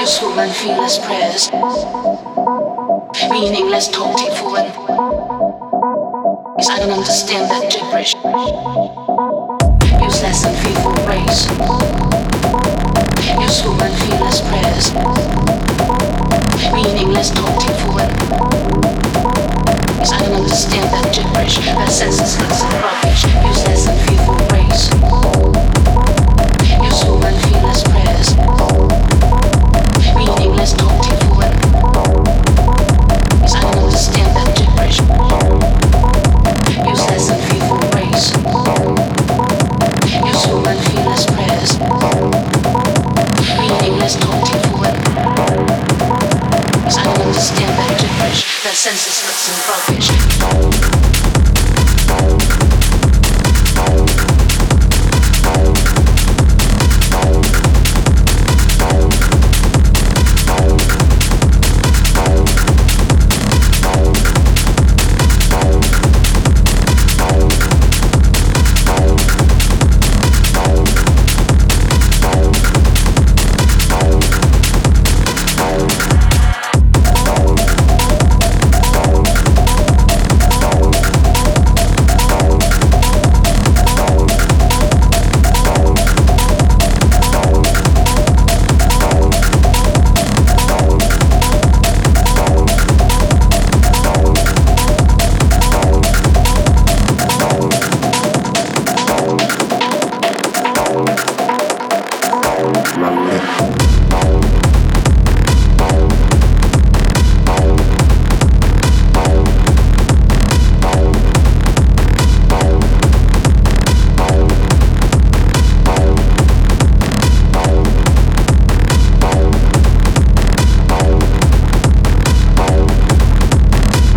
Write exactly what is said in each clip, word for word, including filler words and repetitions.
Useful and fearless prayers, meaningless talking for an I don't understand that gibberish. Useless and fearful race. Useful and fearless prayers, meaningless talking for an I don't understand that gibberish. That senseless and rubbish. Useless and fearful race. Useful and fearless prayers, meaningless talking for an I don't understand that gibberish. Useless and fearful race. Useful and fearless prayers, meaningless talking for an I don't understand that gibberish. That senseless and rubbish.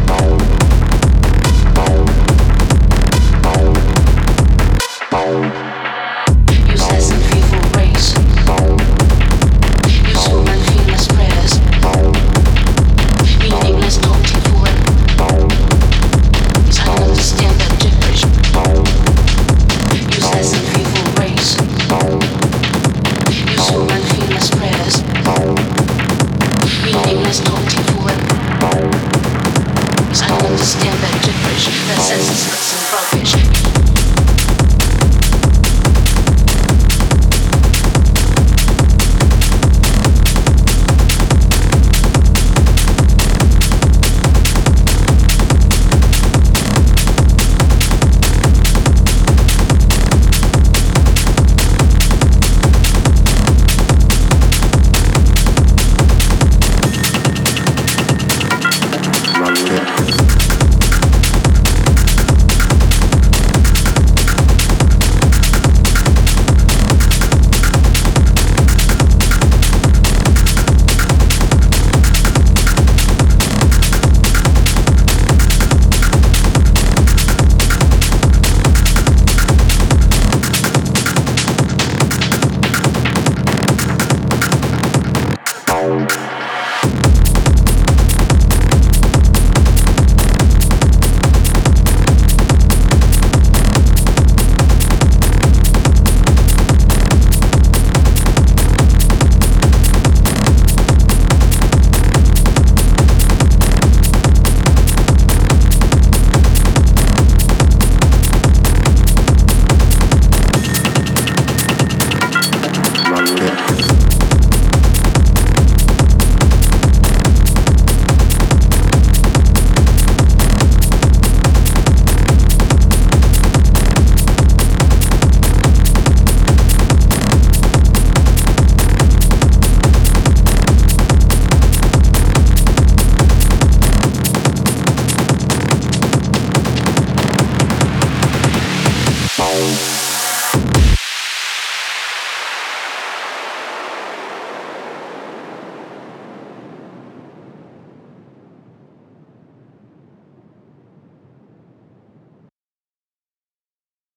Bye.